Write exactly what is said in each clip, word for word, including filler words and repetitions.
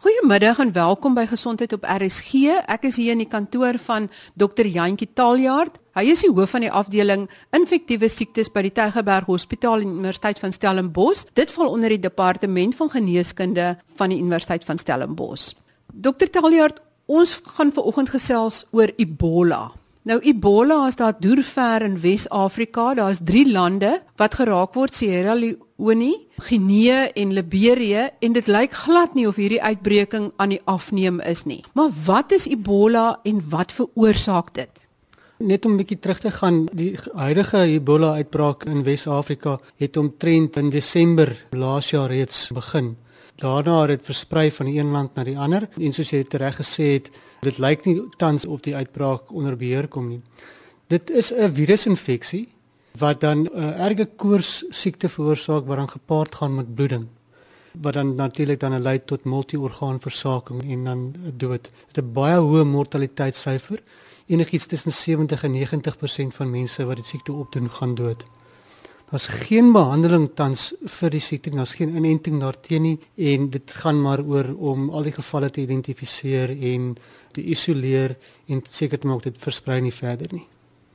Goeiemiddag en welkom by Gesondheid op R S G. Ek is hier in die kantoor van dokter Jantjie Taljaard. Hy is die hoof van die afdeling infektiewe siektes by die Tygerberg Hospitaal en Universiteit van Stellenbosch. Dit val onder die departement van geneeskunde van die Universiteit van Stellenbosch. dokter Taljaard, ons gaan vanoggend gesels oor Ebola. Nou Ebola is daar deur in Wes-Afrika. Daar is drie lande wat geraak word: Sierra Leone, Guinea en Liberia, en dit lyk glad nie of hierdie uitbreking aan die afneem is nie. Maar wat is Ebola en wat veroorsaak dit? Net om 'n bietjie terug te gaan, die huidige Ebola-uitbraak in Wes-Afrika het omtrent in Desember laas jaar reeds begin. Daarna het dit versprei van die een land na die ander, en soos jy reg gesê het, dit lyk nie tans of die uitbraak onder beheer kom nie. Dit is 'n virusinfeksie wat dan 'n erge koors siekte veroorsaak wat dan gepaard gaan met bloeding, wat dan natuurlik dan lei tot multi-orgaanversaking en dan dood. Dit het 'n baie hoë mortaliteitssyfer. Enigiets tussen sewentig en negentig persent van mense wat die siekte opdoen gaan dood. Daar's geen behandeling tans vir die siekte, daar's geen inenting daarteen nie, en dit gaan maar oor om al die gevalle te identifiseer en te isoleer en seker te maak dit versprei nie verder nie.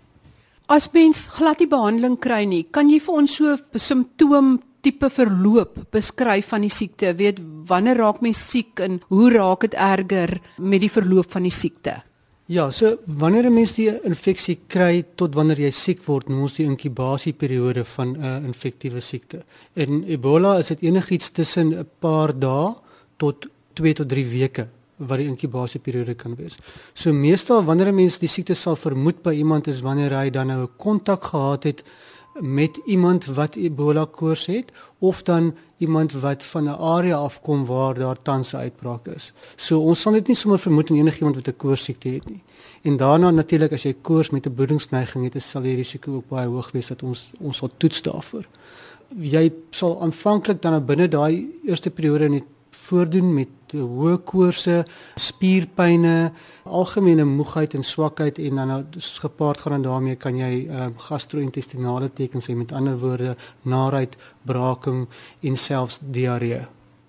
As mens glad nie behandeling kry nie, kan jy vir ons so 'n simptoom tipe verloop beskryf van die siekte? Weet, wanneer raak mens siek en hoe raak dit erger met die verloop van die siekte? Ja, so wanneer 'n mens die infeksie kry tot wanneer jy siek word, noem ons die inkubasieperiode van 'n uh, infektiewe siekte. In Ebola is dit enigiets tussen 'n paar dae tot twee tot drie weke wat die inkubasieperiode kan wees. So meestal wanneer 'n mens die siekte sal vermoed by iemand is wanneer hy dan nou 'n kontak gehad het met iemand wat Ebola koors het, of dan iemand wat van 'n area afkom waar daar tans 'n uitbraak is. So ons sal dit nie sommer vermoed in enigiemand wat 'n koorsiekte het nie. En daarna natuurlik as jy koors met 'n bloedingsneiging het, sal die risiko ook baie hoog wees dat ons ons sal toets daarvoor. Jy sal aanvanklik dan binne daai eerste periode net voordoen met hoë koorse, spierpyne, algemene moegheid en swakheid, en dan gepaard gaan en daarmee kan jy uh, gastro-intestinale tekens hê, met ander woorde naarheid, braking en selfs diarree.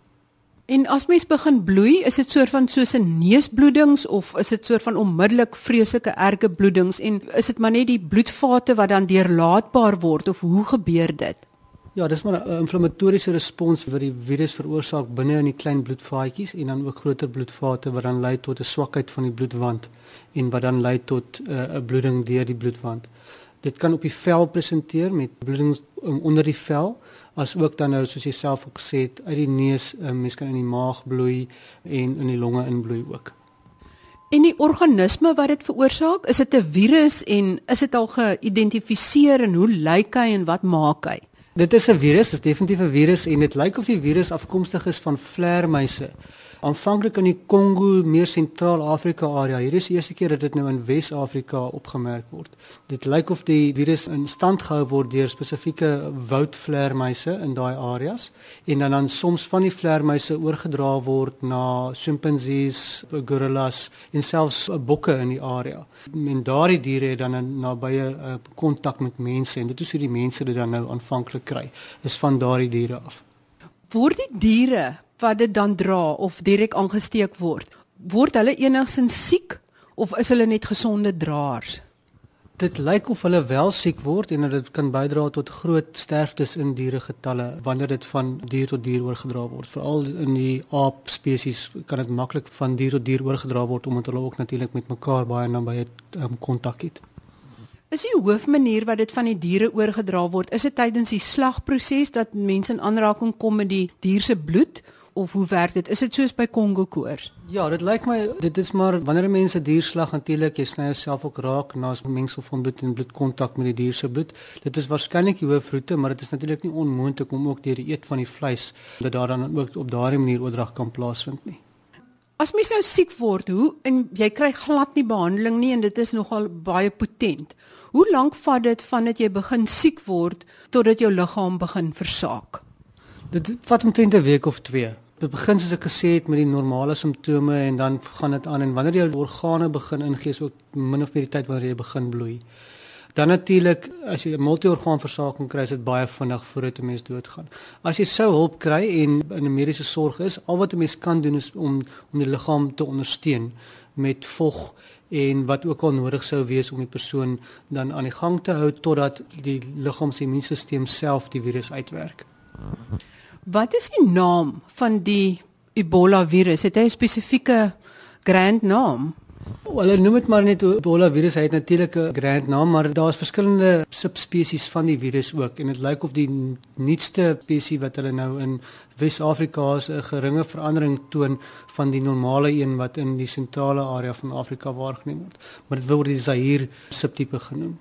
En as mens begin bloei, is dit soort van soos 'n neusbloedings of is dit soort van onmiddellik vreeslike erge bloedings, en is dit maar net die bloedvate wat dan deurlaatbaar word, of hoe gebeur dit? Ja, dis maar 'n inflammatoriese respons wat die virus veroorsaak binne in die klein bloedvaatjies en dan ook groter bloedvate wat dan lei tot 'n swakheid van die bloedwand en wat dan lei tot 'n uh, bloeding deur die bloedwand. Dit kan op die vel presenteer met bloeding um, onder die vel, as ook dan nou soos jy self ook gesê het, uit die neus, um, mens kan in die maag bloei en in die longe inbloei ook. En die organisme wat dit veroorsaak, is dit 'n virus en is dit al geïdentifiseer en hoe lyk hy en wat maak hy? Dit is 'n virus, dit is definitief 'n virus, en dit lyk of die virus afkomstig is van vleermuise. Aanvanklik in die Kongo, meer Sentraal-Afrika area. Hier is die eerste keer dat dit nou in Wes-Afrika opgemerk word. Dit lyk of die virus in stand gehou word deur spesifieke woudvleermuise in daai areas, en dan dan soms van die vleermuise oorgedra word na chimpansees, gorillas en selfs bokke in die area. En daardie diere het dan 'n nabye kontak met mense, en dit is hoe die mense dit dan nou aanvanklik kry, is van daardie diere af. Word die diere wat dit dan dra of direk aangesteek word, word hulle enigstens siek of is hulle net gesonde draers? Dit lyk of hulle wel siek word en dat dit kan bydra tot groot sterftes in dieregetalle wanneer dit van dier tot dier oorgedra word. Veral in die aap spesies kan dit maklik van dier tot dier oorgedra word omdat hulle ook natuurlik met mekaar baie naby kontak het. Is die hoofmanier wat dit van die diere oorgedra word, is dit tydens die slagproses dat mense in aanraking kom met die dier se bloed? Of hoe werk dit? Is dit soos by Kongo koors? Ja, dit lyk my, dit is maar, wanneer 'n mens 'n dier slag, natuurlik, jy sny jouself ook raak, na 'n mengsel van bloed en bloedkontak met die dier se bloed. Dit is waarskynlik die hoofroete, maar dit is natuurlik nie onmoontlik om ook deur die eet van die vleis, dat daar dan ook op daardie manier oordrag kan plaasvind nie. As mens nou siek word, hoe, en jy kry glad nie behandeling nie, en dit is nogal baie potent. Hoe lank vat dit vandat jy begin siek word, totdat jou liggaam begin versaak? Dit vat omtrent 'n week of twee. Dit begin soos ek gesê het met die normale simptome en dan gaan dit aan, en wanneer jou organe begin ingee, is ook min of meer die tyd wanneer jy begin bloei. Dan natuurlik, as jy 'n multiorgaanversaking kry, is dit baie vinnig voordat 'n mens doodgaan. As jy sou hulp kry en in 'n mediese sorg is, al wat 'n mens kan doen is om om die liggaam te ondersteun met vog en wat ook al nodig sou wees om die persoon dan aan die gang te hou totdat die liggaam se immuunstelsel self die virus uitwerk. Wat is die naam van die Ebola virus? Het hy 'n spesifieke grand naam? Hulle noem dit maar net Ebola virus. Hy het natuurlik 'n grand naam, maar daar's verskillende subspesies van die virus ook en dit lyk of die nuutste spesies wat hulle nou in Wes-Afrika is 'n geringe verandering toon van die normale een wat in die sentrale area van Afrika waargeneem word. Maar dit word die Zaire subtipe genoem.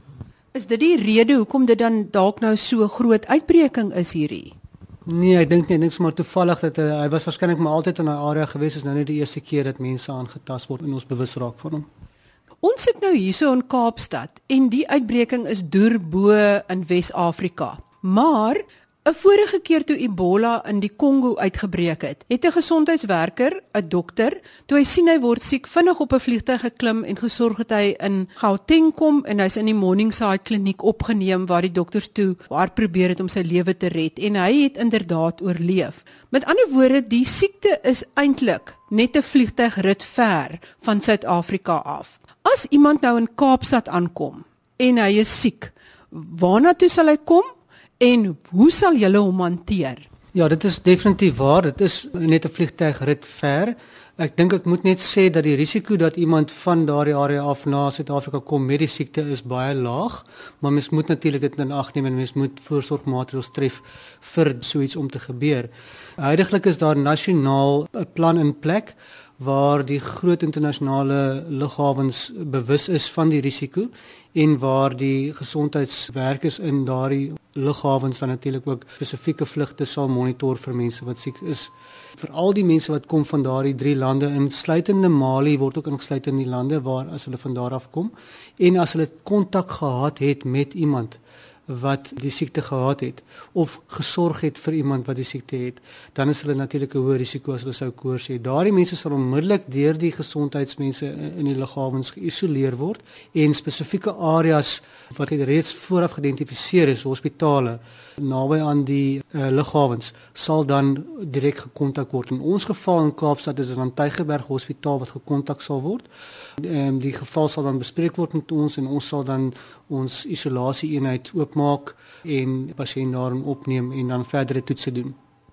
Is dit die rede hoekom dit dan dalk nou so groot uitbreking is hierdie? Nee, ek dink nie, ek dink maar toevallig dat uh, hy was waarskynlik maar altyd in daai area gewees, is nou net die eerste keer dat mense aangetast word en ons bewus raak van hom. Ons sit nou hierso in Kaapstad en die uitbreking is deur bo in Wes-Afrika. Maar 'n vorige keer toe Ebola in die Kongo uitgebreek het, het 'n gesondheidswerker, 'n dokter, toe hy sien hy word siek, vinnig op 'n vliegtuig geklim en gesorg het hy in Gauteng kom en hy's in die Morningside kliniek opgeneem waar die dokters toe hard probeer het om sy lewe te red en hy het inderdaad oorleef. Met ander woorde, die siekte is eintlik net 'n vliegtuigrit ver van Suid-Afrika af. As iemand nou in Kaapstad aankom en hy is siek, waarna toe sal hy kom? En hoe sal julle hom hanteer? Ja, dit is definitief waar. Dit is net 'n vliegtuigrit ver. Ek dink ek moet net sê dat die risiko dat iemand van daardie area af na Suid-Afrika kom met die siekte is baie laag, maar mens moet natuurlik dit in ag neem en mens moet voorsorgmaatreëls tref vir so iets om te gebeur. Huidiglik is daar nasionaal 'n plan in plek waar die groot internasionale lughawens bewus is van die risiko en waar die gesondheidswerkers in daardie lughawens dan natuurlik ook spesifieke vlugte sal monitor vir mense wat siek is. Vir al die mense wat kom van daardie drie lande, insluitende Mali word ook ingesluit in die lande waar as hulle van daar af kom en as hulle kontak gehad het met iemand wat die siekte gehad het of gesorg het vir iemand wat die siekte het, dan is hulle natuurlik 'n hoë risiko as hulle sou koors hê. Daardie mense sal onmiddellik deur die gesondheidsmense in die lughawens geïsoleer word en spesifieke areas wat reeds vooraf geïdentifiseer is, hospitale naby aan die uh, lughawens, sal dan direk gekontak word. In ons geval in Kaapstad is dit dan Tygerberg Hospitaal wat gekontak sal word. Um, die geval sal dan bespreek word met ons en ons sal dan ons isolasie eenheid oopmaak en die pasiënt daarin opneem en dan verdere toetse doen.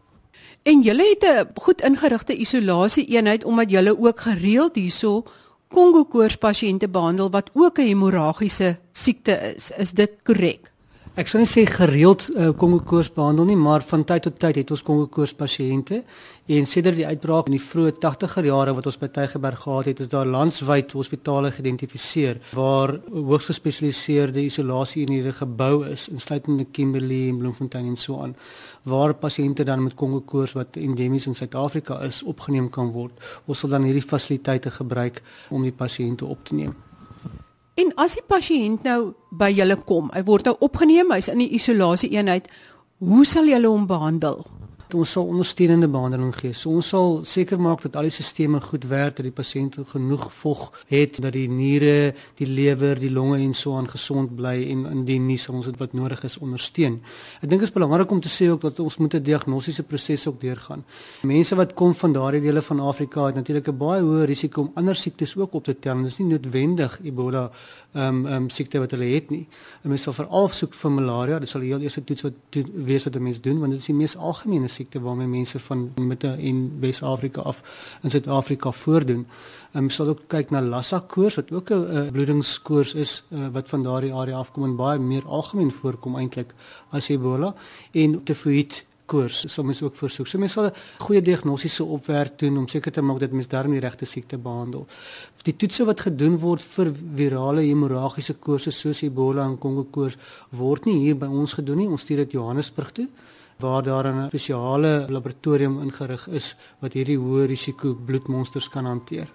En julle het 'n goed ingerigte isolasie eenheid omdat julle ook gereeld hierso Kongo koors pasiënte behandel wat ook 'n hemorragiese siekte is. Is dit korrek? Ek sal nie sê gereeld uh, Kongo koors behandel nie, maar van tyd tot tyd het ons Kongo koors pasiënte en sedert die uitbraak in die vroeë tagtiger jare wat ons by Tygerberg gehad het, is daar landwyd hospitale geïdentifiseer waar hoogs gespesialiseerde isolasie-eenhede gebou is, insluitende Kimberley en Bloemfontein en so aan, waar pasiënte dan met Kongo koors wat endemies in Suid-Afrika is, opgeneem kan word. Ons sal dan hierdie fasiliteite gebruik om die pasiënte op te neem. En as die pasiënt nou by julle kom, hy word nou opgeneem, hy's in die isolasie eenheid, hoe sal julle hom behandel? Ons sal ondersteunende behandeling gee. So ons sal seker maak dat al die sisteme goed werk, dat die pasiënt genoeg vog het, dat die niere, die lewer, die longe en so aan gesond bly en indien nie sal ons dit wat nodig is ondersteun. Ek dink dit is belangrik om te sê ook dat ons moet 'n diagnostiese proses ook deurgaan. Mense wat kom van daardie dele van Afrika het natuurlik 'n baie hoë risiko om ander siektes ook op te tel. Dit is nie noodwendig Ebola um, um, siekte wat hulle het nie. En mens sal veral soek vir malaria, dit sal die heel eerste toets wat to, wees wat 'n mens doen, want dit is die mees algemene siekte waarmee mense van Mitte en Wes-Afrika af in Suid-Afrika voordoen. Ons um, sal ook kyk na Lassa koors wat ook 'n uh, bloedingskoors is uh, wat van daardie area afkom en baie meer algemeen voorkom eintlik as Ebola en tifoïed koors sal mens ook versoek. So mens sal 'n goeie diagnostiese opwerk doen om seker te maak dat mens daarmee die regte siekte behandel. Die toetse wat gedoen word vir virale hemorragiese koorse soos Ebola en Kongo koors word nie hier by ons gedoen nie. Ons stuur dit Johannesburg toe waar daar 'n spesiale laboratorium ingerig is wat hierdie hoë risiko bloedmonsters kan hanteer.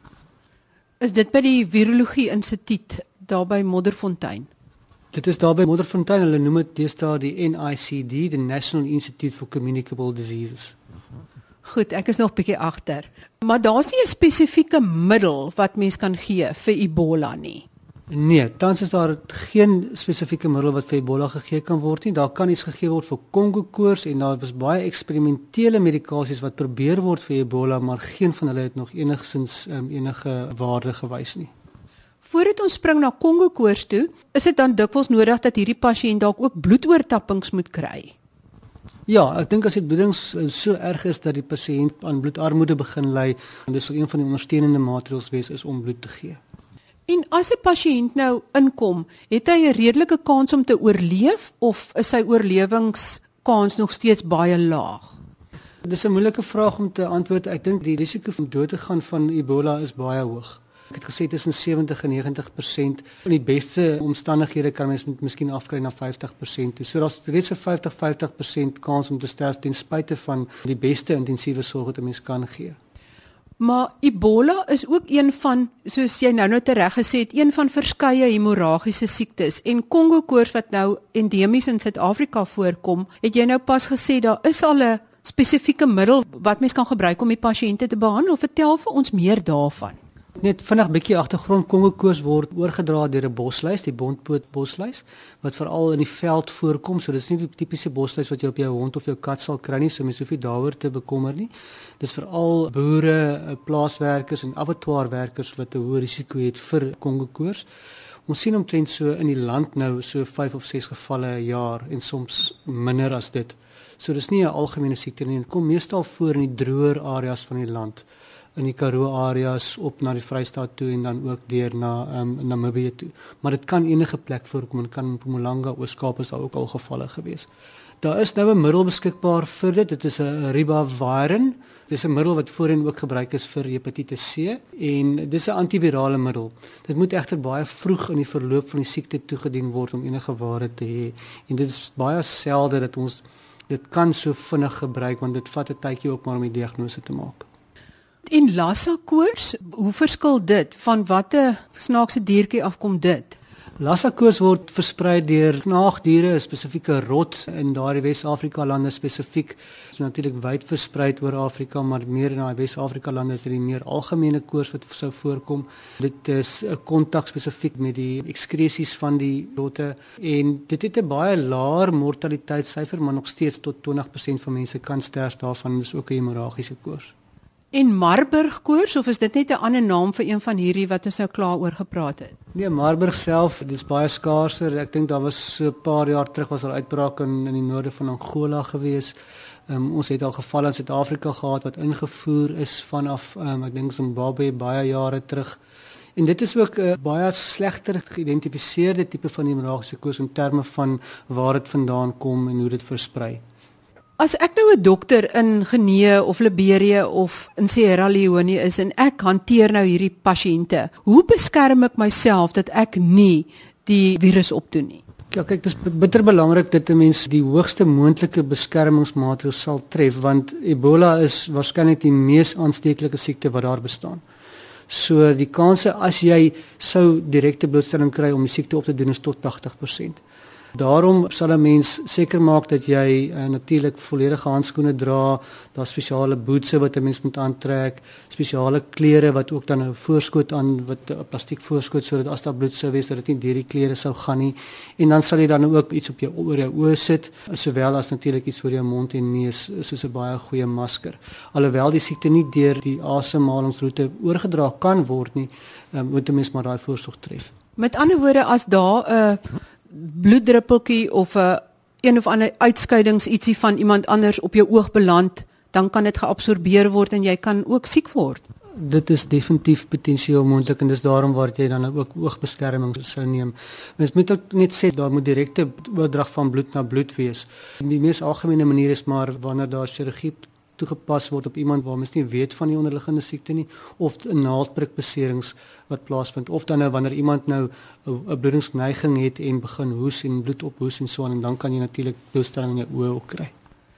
Is dit by die Virologie Instituut daar by Modderfontein? Dit is daar by Modderfontein, hulle noem dit deesdae die N I C D, the National Institute for Communicable Diseases. Goed, ek is nog bietjie agter. Maar daar's nie 'n spesifieke middel wat mens kan gee vir Ebola nie. Nee, tans is daar geen spesifieke middel wat vir Ebola gegee kan word nie. Daar kan iets gegee word vir Kongo-koors en daar was baie eksperimentele medikasies wat probeer word vir Ebola, maar geen van hulle het nog enigsins um, enige waarde gewys nie. Voordat ons spring na Kongo-koors toe, is dit dan dikwels nodig dat hierdie pasiënt dalk ook bloedoortappings moet kry. Ja, ek dink as die bloedings so erg is dat die pasiënt aan bloedarmoede begin ly, en dis sal een van die ondersteunende maatreëls wees is om bloed te gee. En as 'n pasiënt nou inkom, het hy 'n redelike kans om te oorleef of is sy oorlewingskans nog steeds baie laag? Dis 'n moeilike vraag om te antwoord. Ek dink die risiko om dood te gaan van Ebola is baie hoog. Ek het gesê tussen sewentig en negentig persent. In die beste omstandighede kan mens miskien afkry na vyftig persent. So daar's reeds 'n vyftig vyftig persent kans om te sterf ten spyte van die beste intensiewe sorg wat 'n mens kan gee. Maar Ebola is ook een van, soos jy nou nou tereg gesê het, een van verskeie hemorragiese siektes. En Kongo-koors wat nou endemies in Suid-Afrika voorkom, het jy nou pas gesê daar is al 'n spesifieke middel wat mens kan gebruik om die pasiënte te behandel. Vertel vir ons meer daarvan. Net vinnig 'n bietjie agtergrond. Kongo-koors word oorgedra deur 'n bosluis, die bontpoot bosluis, wat veral in die veld voorkom. So dis nie die tipiese bosluis wat jy op jou hond of jou kat sal kry nie, so mens hoef nie daaroor te bekommer nie. Dis veral boere, plaaswerkers en abattoirwerkers wat 'n hoë risiko het vir Kongo-koors. Ons sien omtrent so in die land nou so vyf of ses gevalle 'n jaar en soms minder as dit. So dis nie 'n algemene siekte nie. Dit kom meestal voor in die droër areas van die land, in die Karoo areas op na die Vrystaat toe en dan ook deur na um, Namibië toe. Maar dit kan enige plek voorkom en kan in Mpumalanga, Oos-Kaap is daar ook al gevalle gewees. Daar is nou 'n middel beskikbaar vir dit. Dit is 'n ribavirin. Dit is 'n middel wat voorheen ook gebruik is vir hepatitis C en dis 'n antivirale middel. Dit moet egter baie vroeg in die verloop van die siekte toegedien word om enige waarde te hê. En dit is baie selde dat ons dit kan so vinnig gebruik want dit vat 'n tydjie ook maar om die diagnose te maak. En Lassa-koors, hoe verskil dit van watter snaakse diertjie afkom dit? Lassa-koors word versprei deur knaagdiere, 'n spesifieke rot in daardie Wes-Afrika lande spesifiek. Dit is natuurlik wyd versprei oor Afrika, maar meer in daai Wes-Afrika lande is dit die meer algemene koors wat sou voorkom. Dit is 'n kontak spesifiek met die ekskresies van die rotte en dit het 'n baie laer mortaliteitssyfer, maar nog steeds tot twintig persent van mense kan sterf daarvan. Dit is ook 'n hemorragiese koors. En Marburg-koors, of is dit net 'n ander naam vir een van hierdie wat ons nou klaar oor gepraat het? Nee, Marburg self, dit is baie skaarser. Ek dink daar was so 'n paar jaar terug was daar uitbraak in in die noorde van Angola gewees. Um, ons het al gevalle in Suid-Afrika gehad wat ingevoer is vanaf um, ek dink Zimbabwe baie jare terug. En dit is ook 'n uh, baie slegter geïdentifiseerde tipe van hemorragiese koors in terme van waar dit vandaan kom en hoe dit versprei. As ek nou 'n dokter in Guinea of Liberië of in Sierra Leone is en ek hanteer nou hierdie pasiënte, hoe beskerm ek myself dat ek nie die virus opdoen nie? Ja, kyk, dit is bitter belangrik dat 'n mens die hoogste moontlike beskermingsmaatreëls sal tref, want Ebola is waarskynlik die mees aansteeklike siekte wat daar bestaan. So die kanse as jy sou direkte blootstelling kry om die siekte op te doen is tot tagtig persent. Daarom sal 'n mens seker maak dat jy uh, natuurlik volledige handskoene dra, daar spesiale bootse wat 'n mens moet aantrek, spesiale klere wat ook dan 'n voorskoot aan wat 'n plastiek voorskoot sodat as daar bloed sou wees dat dit nie deur die klere sou gaan nie. En dan sal jy dan ook iets op jou oor jou oë sit, sowel as natuurlik iets voor jou mond en neus soos 'n baie goeie masker. Alhoewel die siekte nie deur die asemhalingsroete oorgedra kan word nie, um, moet 'n mens maar daai voorsorg tref. Met ander woorde, as daar 'n uh, bloeddruppeltjie of 'n uh, een of ander uitskeidings ietsie van iemand anders op jou oog beland, dan kan dit geabsorbeer word en jy kan ook siek word. Dit is definitief potensieel moontlik en dis daarom waar jy dan ook oogbeskerming sou neem. Mens moet ook net sê daar moet direkte oordrag van bloed na bloed wees. Die mees algemene manier is maar wanneer daar chirurgie toegepas word op iemand waar mens nie weet van die onderliggende siekte nie, of 'n naaldprikbeserings wat plaasvind, of dan nou wanneer iemand nou 'n bloedingsneiging het en begin hoes en bloed ophoes en so aan, en dan kan jy natuurlik bloedstelling in jou oë ook kry.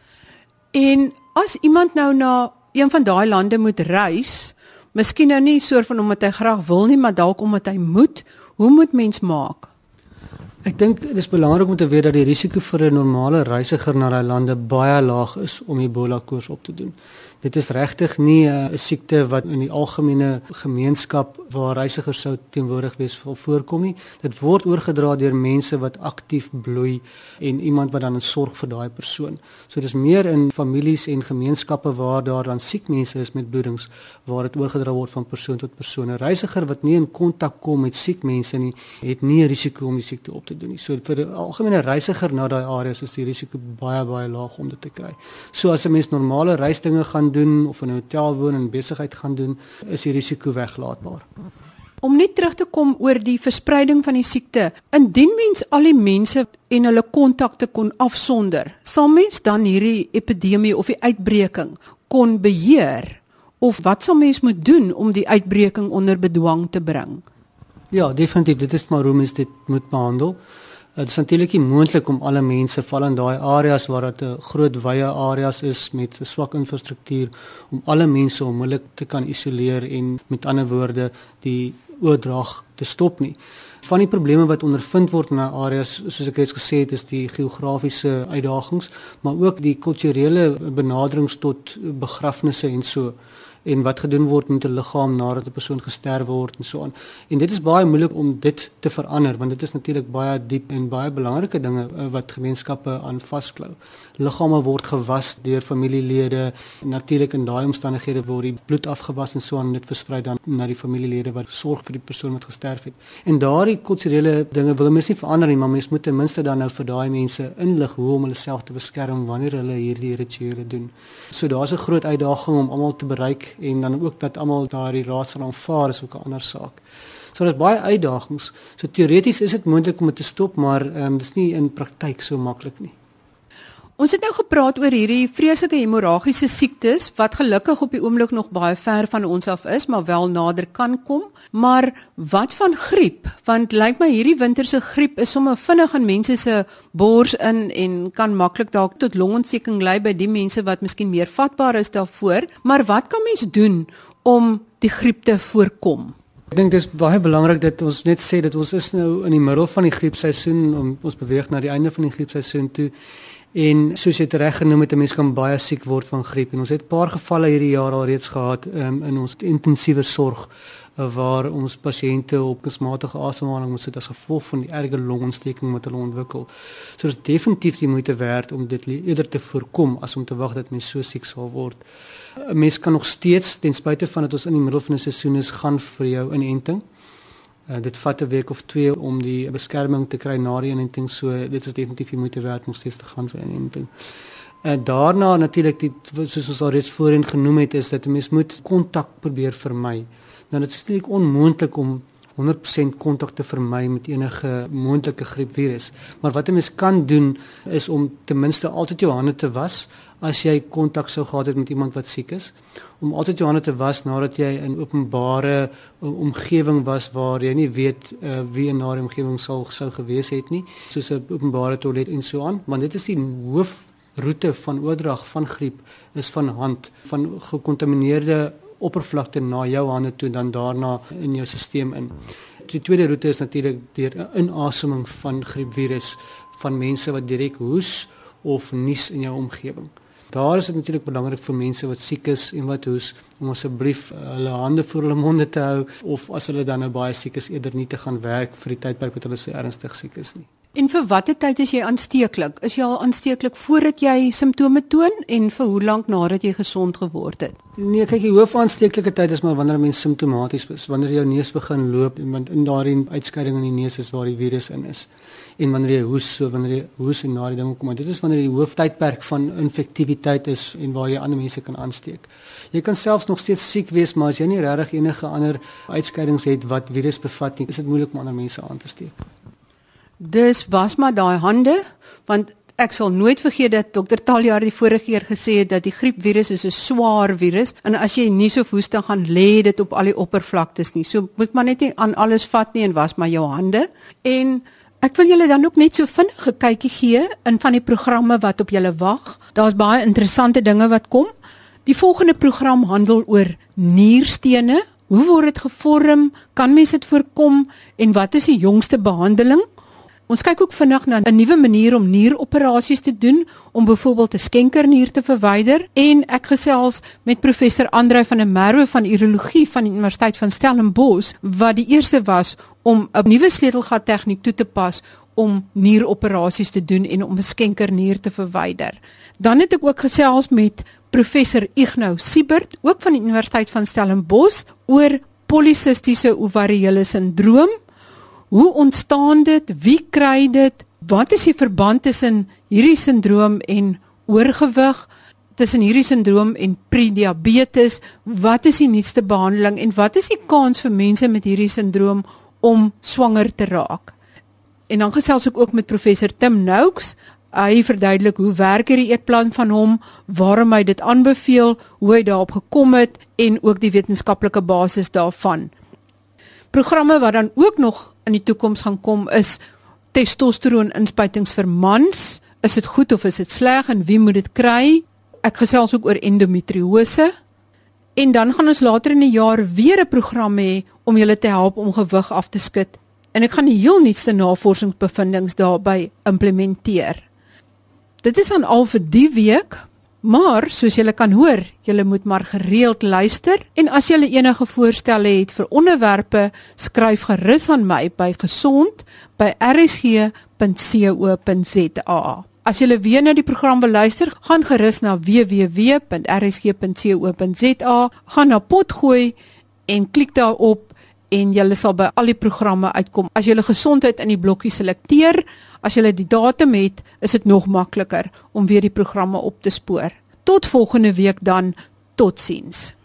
En as iemand nou na een van daai lande moet reis, miskien nou nie soort van omdat hy graag wil nie, maar dalk omdat hy moet, hoe moet mens maak? Ek dink dit is belangrik om te weet dat die risiko vir 'n normale reisiger na daai lande baie laag is om Ebola koors op te doen. Dit is regtig nie 'n siekte wat in die algemene gemeenskap waar reisigers sou teenwoordig wees wil voorkom nie. Dit word oorgedra deur mense wat aktief bloei en iemand wat dan in sorg vir daai persoon. So dis meer in families en gemeenskappe waar daar dan siek mense is met bloedings waar dit oorgedra word van persoon tot persoon. 'n Reisiger wat nie in kontak kom met siek mense nie, het nie 'n risiko om die siekte op te doen nie. So vir 'n algemene reisiger na daai areas is die risiko baie baie laag om dit te kry. So as 'n mens normale reisdinge gaan doen of in 'n hotel woon en besigheid gaan doen, is die risiko weglaatbaar. Om net terug te kom oor die verspreiding van die siekte, indien mens al die mense en hulle kontakte kon afsonder, sal mens dan hierdie epidemie of die uitbreking kon beheer? Of wat sal mens moet doen om die uitbreking onder bedwang te bring? Ja, definitief, dit is maar hoe mens dit moet behandel. Dit is natuurlik nie moontlik om alle mense, val in daai areas waar dit 'n groot wye areas is met 'n swak infrastruktuur, om alle mense onmiddellik te kan isoleer en met ander woorde die oordrag te stop nie. Van die probleme wat ondervind word in daai areas, soos ek reeds gesê het, is die geografiese uitdagings, maar ook die kulturele benaderings tot begrafnisse en so. En wat gedoen word met 'n liggaam nadat 'n persoon gesterf word en so aan. En dit is baie moeilik om dit te verander, want dit is natuurlik baie diep en baie belangrike dinge wat gemeenskappe aan vasklou. Liggame word gewas deur familielede, natuurlik in daai omstandighede word die bloed afgewas en so aan, en dit versprei dan na die familielede wat sorg vir die persoon wat gesterf het. En daardie kulturele dinge wil mens nie verander nie, maar mens moet ten minste dan nou vir daai mense inlig hoe om hulle self te beskerm wanneer hulle hierdie rituele doen. So daar's 'n groot uitdaging om almal te bereik, en dan ook dat almal daardie raad sal aanvaar is ook 'n ander saak. So daar's baie uitdagings. So teoreties is dit moontlik om dit te stop, maar um, dis nie in praktyk so maklik nie. Ons het nou gepraat oor hierdie vreeslike hemorragiese siektes wat gelukkig op die oomblik nog baie ver van ons af is, maar wel nader kan kom. Maar wat van griep? Want lyk my hierdie winterse griep is sommer vinnig in mense se bors in en kan maklik dalk tot longontsteking lei by die mense wat miskien meer vatbaar is daarvoor. Maar wat kan mens doen om die griep te voorkom? Ek dink dit is baie belangrik dat ons net sê dat ons is nou in die middel van die griepseisoen, ons beweeg na die einde van die griepseisoen toe. En soos jy reg genoem het, 'n mens kan baie siek word van griep. En ons het 'n paar gevalle hierdie jaar al reeds gehad um, in ons intensiewe sorg uh, waar ons pasiënte op kunsmatige asemhaling moet sit as gevolg van die erge longontsteking wat hulle ontwikkel. So dit is definitief die moeite werd om dit eerder te voorkom as om te wag dat mens so siek sal word. 'n Mens kan nog steeds, ten spyte van dat ons in die middel van 'n seisoen is, gaan vir jou inenting. Uh, dit vat 'n week of twee om die beskerming te kry na die inenting, so dit is definitief die moeite werd om steeds te gaan vir 'n inenting. En uh, daarna natuurlik, die, soos ons al reeds voorheen genoem het, is dat 'n mens moet kontak probeer vermy. Nou dit is natuurlik onmoontlik om honderd persent kontak te vermy met enige moontlike griepvirus, maar wat 'n mens kan doen is om ten minste altyd jou hande te was as jy kontak sou gehad het met iemand wat siek is, om altyd jou hande te was nadat jy in openbare uh, omgewing was waar jy nie weet uh, wie in daardie omgewing sou sou gewees het nie, soos 'n openbare toilet en so aan, want dit is die hoofroete van oordrag van griep, is van hand, van gekontamineerde oppervlakte na jou hande toe, dan daarna in jou stelsel in. Die tweede roete is natuurlik deur 'n inaseming van griepvirus van mense wat direk hoes of nies in jou omgewing. Daar is dit natuurlik belangrik vir mense wat siek is en wat hoes, om asseblief hulle hande voor hulle monde te hou, of as hulle dan nou baie siek is, eerder nie te gaan werk vir die tydperk wat hulle so ernstig siek is nie. En vir watter tyd is jy aansteeklik? Is jy al aansteeklik voordat jy simptome toon en vir hoe lank nadat jy gesond geword het? Nee, kyk, die hoofaansteeklike tyd is maar wanneer 'n mens simptomaties is, wanneer jou neus begin loop, want in daardie uitskeiding in die neus is waar die virus in is. En wanneer jy hoes, so wanneer jy hoes en na die dinge kom, maar dit is wanneer die hooftydperk van infektiwiteit is en waar jy ander mense kan aansteek. Jy kan selfs nog steeds siek wees, maar as jy nie regtig enige ander uitskeidings het wat virus bevat nie, is dit moeilik om ander mense aan te steek. Dus was maar daai hande, want ek sal nooit vergeet dat dokter Taljaard die vorige keer gesê het dat die griepvirus is 'n swaar virus, en as jy nie so hoes dan gaan lê dit op al die oppervlaktes nie. So moet maar net nie aan alles vat nie en was maar jou hande. En ek wil julle dan ook net so vinnig 'n kykie gee in van die programme wat op julle wag. Daar's baie interessante dinge wat kom. Die volgende program handel oor nierstene. Hoe word dit gevorm? Kan mens dit voorkom? En wat is die jongste behandeling? Ons kyk ook vinnig na 'n nuwe manier om nieroperasies te doen, om byvoorbeeld 'n skenkernier te verwyder, en ek gesels met professor Andrei van der Merwe van urologie van die Universiteit van Stellenbosch, wat die eerste was om 'n nuwe sleutelgat tegniek toe te pas om nieroperasies te doen en om 'n skenkernier te verwyder. Dan het ek ook gesels met professor Ignou Siebert, ook van die Universiteit van Stellenbosch, oor polisistiese ovariële sindroom. Hoe ontstaan dit? Wie kry dit? Wat is die verband tussen hierdie sindroom en oorgewig? Tussen hierdie sindroom en prediabetes? Wat is die nuutste behandeling en wat is die kans vir mense met hierdie sindroom om swanger te raak? En dan gesels ek ook met professor Tim Noakes. Hy verduidelik hoe werk hierdie eetplan van hom, waarom hy dit aanbeveel, hoe hy daarop gekom het en ook die wetenskaplike basis daarvan. Programme wat dan ook nog in die toekoms gaan kom is testosteron-inspuitings vir mans. Is dit goed of is dit sleg en wie moet dit kry? Ek gesels ook oor endometriose. En dan gaan ons later in die jaar weer 'n program hê om julle te help om gewig af te skud. En ek gaan die heel nuutste navorsingsbevindings daarby implementeer. Dit is dan al vir die week, maar soos julle kan hoor, julle moet maar gereeld luister, en as julle enige voorstelle het vir onderwerpe, skryf gerus aan my by gesond by r s g punt co punt z a. As julle weer na die program beluister, gaan gerus na w w w punt r s g punt co punt z a, gaan na potgooi en klik daarop en julle sal by al die programme uitkom. As julle gesondheid in die blokkie selekteer, as julle die datum het, is dit nog makliker om weer die programme op te spoor. Tot volgende week dan, totsiens.